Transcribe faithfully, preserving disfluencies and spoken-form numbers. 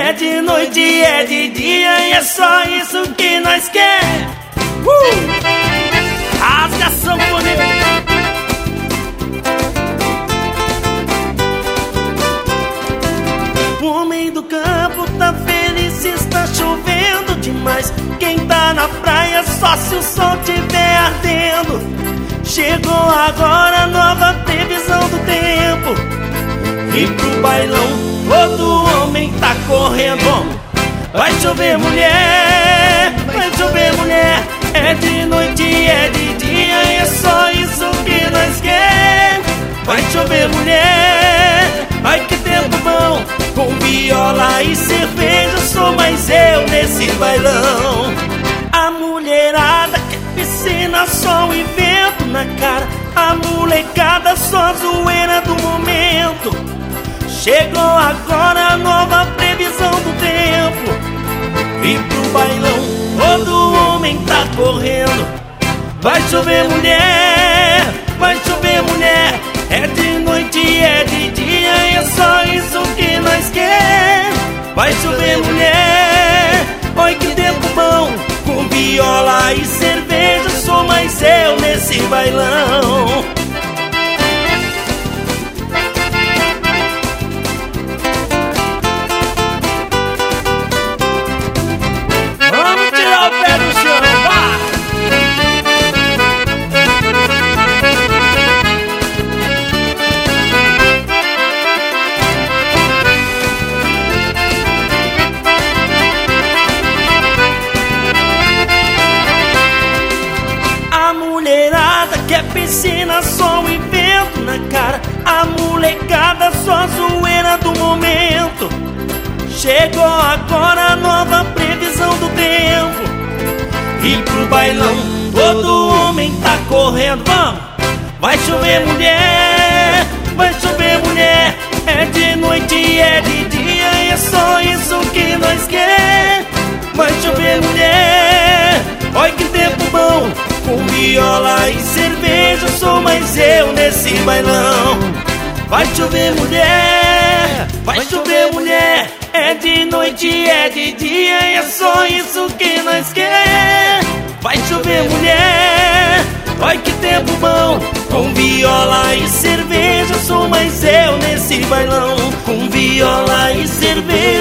É de noite, é de dia, e é só isso que nós quer. uh! Rasga a sanfoneira. O homem do campo tá feliz, está chovendo demais. Quem tá na praia só se o sol tiver ardendo. Chegou agora a nova previsão do tempo. E pro bailão todo homem tá correndo. Vai chover mulher, vai chover mulher. É de noite, é de dia, e é só isso que nós quer. Vai chover mulher, ai que tempo bom. Com viola e cerveja sou mais eu nesse bailão. A mulherada quer piscina, sol e vento na cara. A molecada só zoeira do momento. Chegou agora a nova previsão do tempo. E pro bailão todo homem tá correndo. Vai chover mulher, vai chover mulher. É de noite, é de dia, e é só isso que nós quer. Vai chover mulher, oi que tempo bom. Com viola e cerveja sou mais eu nesse bailão. Vamos tirar o pé do chão, vá! Quer piscina, sol e vento na cara. A molecada só zoeira do momento. Chegou agora a nova previsão do tempo. E pro bailão todo homem tá correndo. Vamos! Vai chover mulher, vai chover mulher. É de noite, é de dia, e é só isso que nós quer. Vai chover mulher, olha que tempo bom. Com viola e cerveja sou mais eu nesse bailão. Vai chover mulher, vai chover mulher. É de noite, é de dia, e é só isso que nós quer. Vai chover mulher, olha que tempo bom. Com viola e cerveja sou mais eu nesse bailão. Com viola e cerveja